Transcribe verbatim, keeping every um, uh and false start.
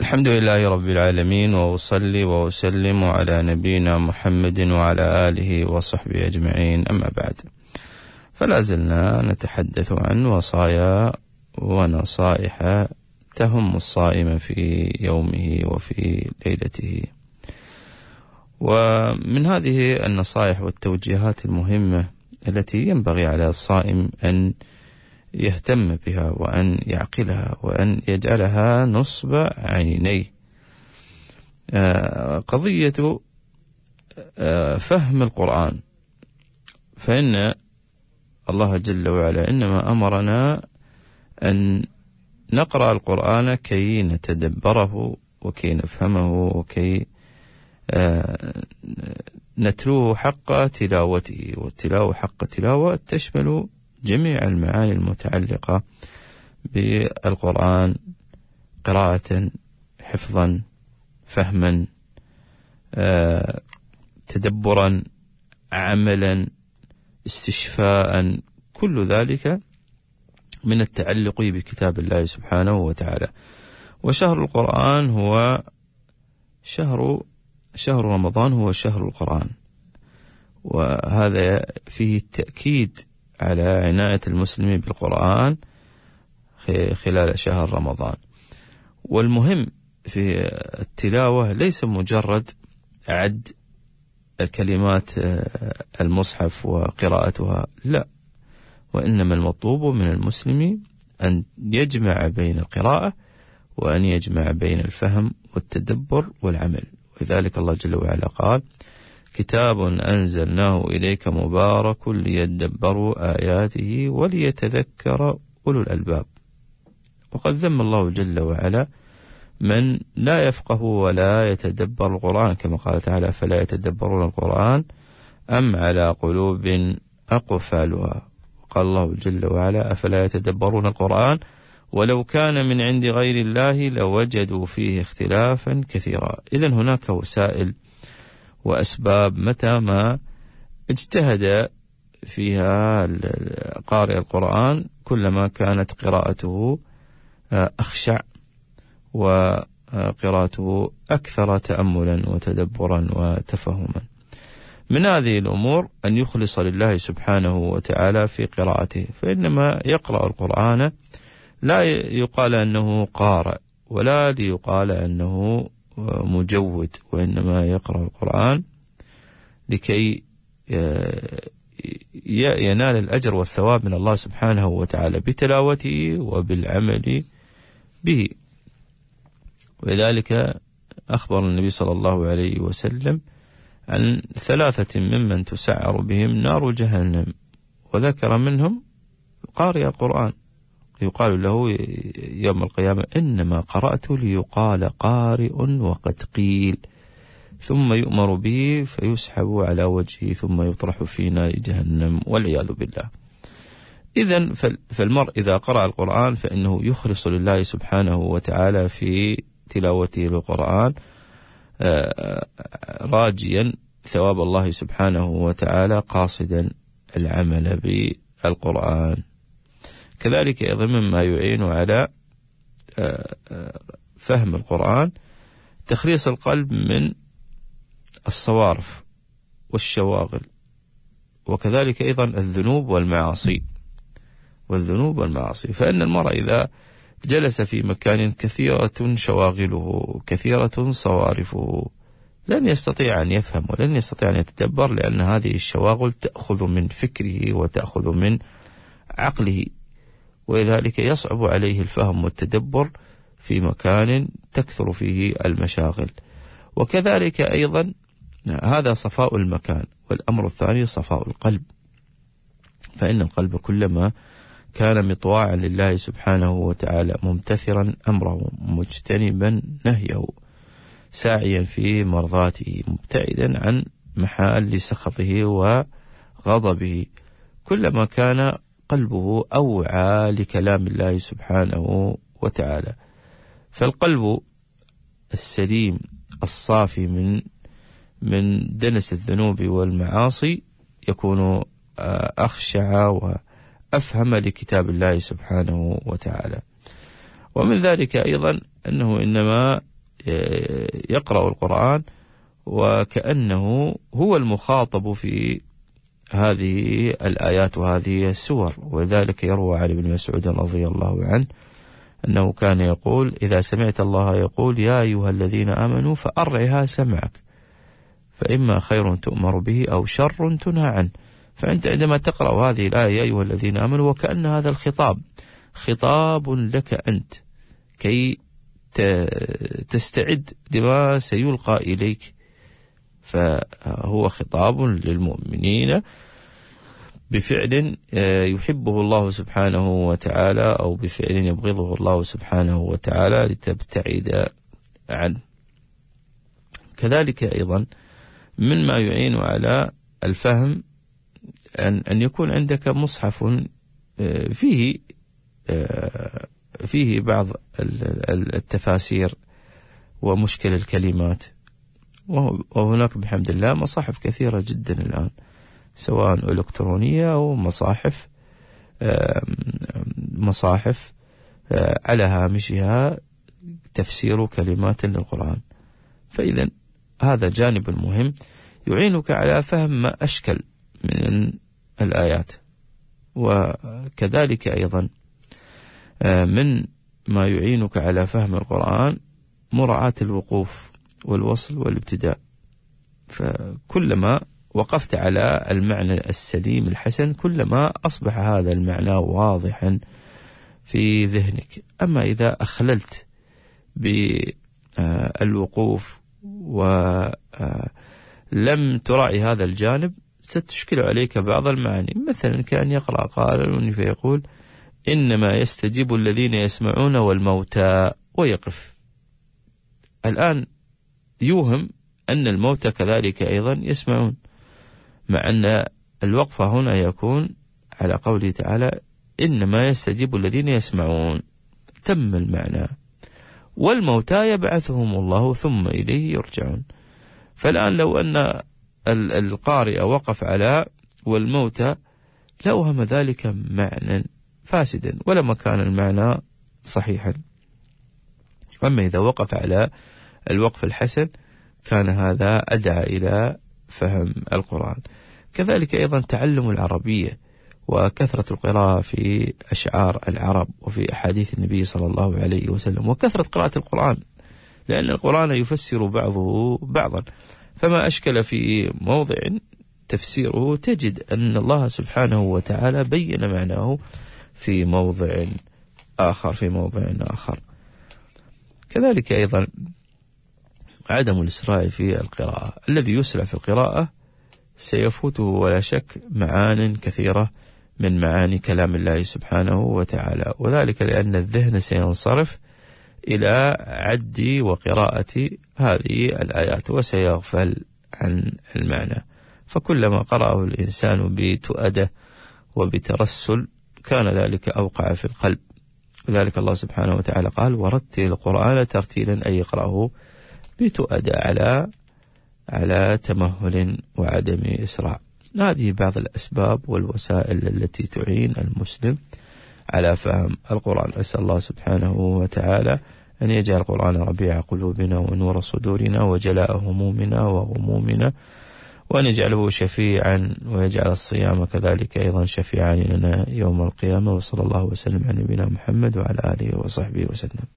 الحمد لله رب العالمين، وأصلي وأسلم على نبينا محمد وعلى آله وصحبه أجمعين، أما بعد، فلا زلنا نتحدث عن وصايا ونصائح تهم الصائم في يومه وفي ليلته. ومن هذه النصائح والتوجيهات المهمة التي ينبغي على الصائم أن يهتم بها وأن يعقلها وأن يجعلها نصب عينيه، قضية فهم القرآن. فإن الله جل وعلا إنما أمرنا أن نقرأ القرآن كي نتدبره وكي نفهمه وكي نتلوه حق تلاوته، والتلاوة حق تلاوة تشمل جميع المعاني المتعلقة بالقرآن، قراءة، حفظا، فهما، تدبرا، عملا، استشفاء، كل ذلك من التعلق بكتاب الله سبحانه وتعالى. وشهر القرآن هو شهر شهر رمضان، هو شهر القرآن، وهذا فيه التأكيد على عناية المسلم بالقرآن خلال شهر رمضان. والمهم في التلاوة ليس مجرد عد الكلمات المصحف وقراءتها، لا، وإنما المطلوب من المسلم أن يجمع بين القراءة وأن يجمع بين الفهم والتدبر والعمل. وذلك الله جل وعلا قال: كتاب أنزلناه إليك مبارك ليدبروا آياته وليتذكر أولو الألباب. وقد ذم الله جل وعلا من لا يفقه ولا يتدبر القرآن، كما قال تعالى: فلا يتدبرون القرآن أم على قلوب أقفالها. وقال الله جل وعلا: أفلا يتدبرون القرآن ولو كان من عند غير الله لوجدوا فيه اختلافا كثيرا. إذن هناك وسائل وأسباب متى ما اجتهد فيها قارئ القرآن كلما كانت قراءته أخشع وقراءته أكثر تأملا وتدبرا وتفهما. من هذه الأمور أن يخلص لله سبحانه وتعالى في قراءته، فإنما يقرأ القرآن لا يقال أنه قارئ ولا ليقال أنه مجود، وإنما يقرأ القرآن لكي ينال الأجر والثواب من الله سبحانه وتعالى بتلاوته وبالعمل به. ولذلك أخبر النبي صلى الله عليه وسلم عن ثلاثة ممن تسعر بهم نار جهنم، وذكر منهم قارئ القرآن، يقال له يوم القيامة: إنما قرأت ليقال قارئ وقد قيل، ثم يؤمر به فيسحب على وجهه ثم يطرح في نار جهنم والعياذ بالله. إذن فالمرء إذا قرأ القرآن فإنه يخلص لله سبحانه وتعالى في تلاوته للقرآن، راجيا ثواب الله سبحانه وتعالى، قاصدا العمل بالقرآن. كذلك أيضا مما يعين على فهم القرآن تخليص القلب من الصوارف والشواغل، وكذلك أيضا الذنوب والمعاصي والذنوب والمعاصي. فإن المرء إذا جلس في مكان كثيرة شواغله كثيرة صوارفه لن يستطيع أن يفهم ولن يستطيع أن يتدبر، لأن هذه الشواغل تأخذ من فكره وتأخذ من عقله، ولذلك يصعب عليه الفهم والتدبر في مكان تكثر فيه المشاغل. وكذلك أيضا هذا صفاء المكان. والأمر الثاني صفاء القلب، فإن القلب كلما كان مطواعا لله سبحانه وتعالى، ممتثرا أمره، مجتنبا نهيه، ساعيا في مرضاته، مبتعدا عن محال سخطه وغضبه، كلما كان قلبه أوعى لكلام الله سبحانه وتعالى. فالقلب السليم الصافي من من دنس الذنوب والمعاصي يكون أخشع وأفهم لكتاب الله سبحانه وتعالى. ومن ذلك أيضا أنه إنما يقرأ القرآن وكأنه هو المخاطب في هذه الآيات وهذه السور. وذلك يروى عن ابن مسعود رضي الله عنه أنه كان يقول: إذا سمعت الله يقول يا أيها الذين آمنوا فأرعها سمعك، فإما خير تؤمر به أو شر تنهى عنه. فأنت عندما تقرأ هذه الآية يا أيها الذين آمنوا، وكأن هذا الخطاب خطاب لك أنت كي تستعد لما سيلقى إليك، فهو خطاب للمؤمنين بفعل يحبه الله سبحانه وتعالى أو بفعل يبغضه الله سبحانه وتعالى لتبتعد عنه. كذلك أيضا مما يعين على الفهم أن أن يكون عندك مصحف فيه فيه بعض التفاسير ومشكل الكلمات، وهناك بحمد الله مصاحف كثيرة جدا الآن، سواء إلكترونية أو مصاحف مصاحف على هامشها تفسير كلمات للقرآن. فإذا هذا جانب مهم يعينك على فهم ما أشكل من الآيات. وكذلك أيضا من ما يعينك على فهم القرآن مراعاة الوقوف والوصل والابتداء، فكلما وقفت على المعنى السليم الحسن كلما أصبح هذا المعنى واضحا في ذهنك. أما إذا أخللت بالوقوف ولم تراعي هذا الجانب ستشكل عليك بعض المعاني. مثلا كان يقرأ قائل فيقول إنما يستجيب الذين يسمعون والموتى ويقف، الآن يوهم أن الموتى كذلك أيضا يسمعون، مع أن الوقف هنا يكون على قوله تعالى إنما يستجيب الذين يسمعون، تم المعنى. والموتى يبعثهم الله ثم إليه يرجعون. فالآن لو أن القارئ وقف على والموتى لأوهم ذلك معنى فاسدا ولما كان المعنى صحيحا. أما إذا وقف على الوقف الحسن كان هذا أدعى إلى فهم القرآن. كذلك أيضا تعلم العربية وكثرة القراءة في أشعار العرب وفي أحاديث النبي صلى الله عليه وسلم، وكثرة قراءة القرآن، لأن القرآن يفسر بعضه بعضا، فما أشكل في موضع تفسيره تجد أن الله سبحانه وتعالى بين معناه في موضع آخر في موضع آخر. كذلك أيضا عدم الإسراع في القراءة. الذي يسرع في القراءة سيفوته ولا شك معان كثيرة من معاني كلام الله سبحانه وتعالى، وذلك لأن الذهن سينصرف إلى عد وقراءة هذه الآيات وسيغفل عن المعنى. فكلما قرأه الإنسان بتؤدة وبترسل كان ذلك أوقع في القلب. وذلك الله سبحانه وتعالى قال ورتل القرآن ترتيلا، أي يقرأه بتؤدة على على تمهل وعدم إسراع. هذه بعض الأسباب والوسائل التي تعين المسلم على فهم القرآن. أسأل الله سبحانه وتعالى أن يجعل القرآن ربيع قلوبنا ونور صدورنا وجلاء همومنا وغمومنا، وأن يجعله شفيعا، ويجعل الصيام كذلك أيضا شفيعا لنا يوم القيامة. وصلى الله وسلم على نبينا محمد وعلى آله وصحبه وسلم.